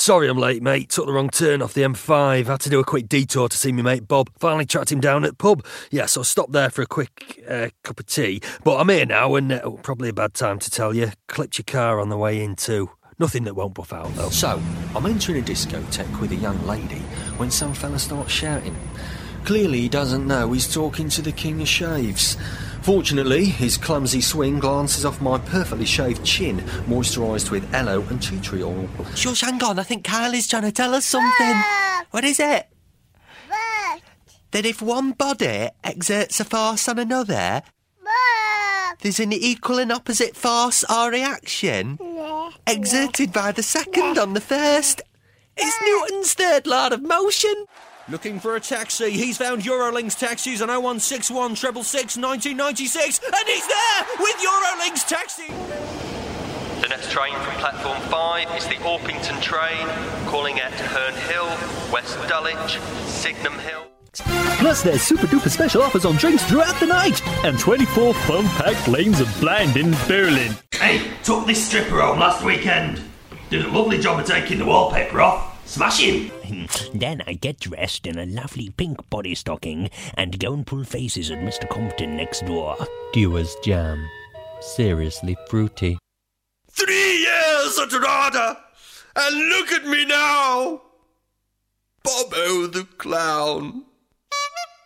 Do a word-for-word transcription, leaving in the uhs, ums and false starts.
Sorry I'm late, mate. Took the wrong turn off the M five. Had to do a quick detour to see me mate Bob. Finally tracked him down at the pub. Yeah, so I stopped there for a quick uh, cup of tea. But I'm here now, and uh, oh, probably a bad time to tell you. Clipped your car on the way in too. Nothing that won't buff out, though. So, I'm entering a discotheque with a young lady when some fella starts shouting. Clearly he doesn't know he's talking to the king of shaves. Fortunately, his clumsy swing glances off my perfectly shaved chin, moisturised with aloe and tea tree oil. Shush, hang on, I think Kylie's trying to tell us something. What is it? What? That if one body exerts a force on another, What? there's an equal and opposite force or reaction exerted by the second on the first. It's Newton's third law of motion. Looking for a taxi? He's found Eurolinks taxis on oh one six one, six six six, nineteen ninety-six, and he's there with Eurolinks taxi! The next train from platform five is the Orpington train, calling at Herne Hill, West Dulwich, Sydenham Hill. Plus, there's super duper special offers on drinks throughout the night, and twenty-four fun-packed lanes of blind in Berlin. Hey, took this stripper home last weekend. Did a lovely job of taking the wallpaper off. Smashing! Then I get dressed in a lovely pink body stocking and go and pull faces at Mister Compton next door. Dewar's jam. Seriously fruity. Three years at RADA, and look at me now! Bobo the clown.